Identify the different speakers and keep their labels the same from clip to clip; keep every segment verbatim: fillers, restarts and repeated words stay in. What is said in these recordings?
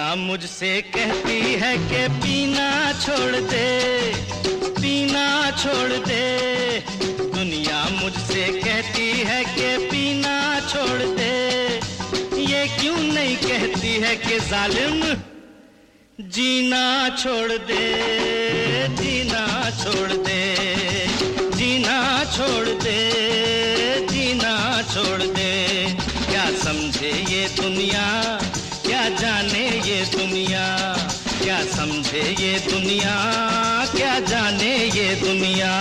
Speaker 1: मुझसे कहती है कि पीना छोड़ दे, पीना छोड़ दे। दुनिया मुझसे कहती है कि पीना छोड़ दे। ये क्यों नहीं कहती है कि जालिम जीना छोड़ दे, जीना छोड़ दे, जीना छोड़ दे, जीना छोड़ दे। क्या समझे ये दुनिया, क्या जाने ये दुनिया, क्या समझे ये दुनिया, क्या जाने ये दुनिया।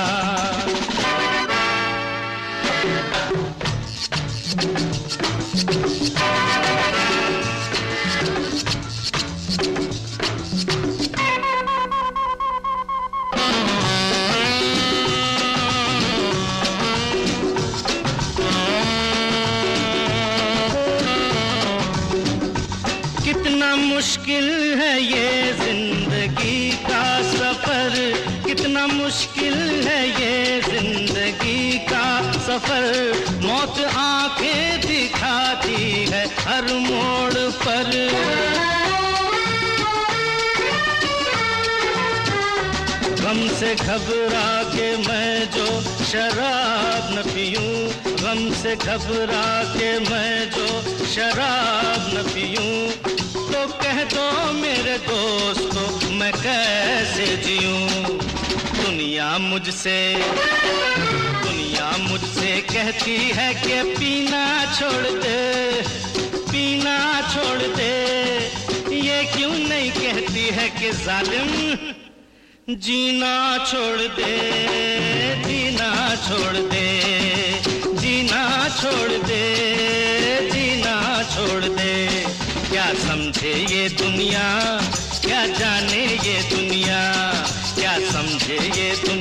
Speaker 1: कितना मुश्किल है ये जिंदगी का सफर, कितना मुश्किल है ये जिंदगी का सफर। मौत आंखें दिखाती है हर मोड़ पर। गम से घबरा के मैं जो शराब न पीऊं, गम से घबरा के मैं जो शराब न पीऊं, तो कह दो मेरे दोस्तों मैं कैसे जीऊं। दुनिया मुझसे दुनिया मुझसे कहती है कि पीना छोड़ दे, पीना छोड़ दे। ये क्यों नहीं कहती है कि जालिम जीना छोड़ दे, जीना छोड़ दे, जीना छोड़ दे, जीना छोड़ दे। क्या समझे ये दुनिया, क्या जाने ये दुनिया, क्या समझे ये दुनिया।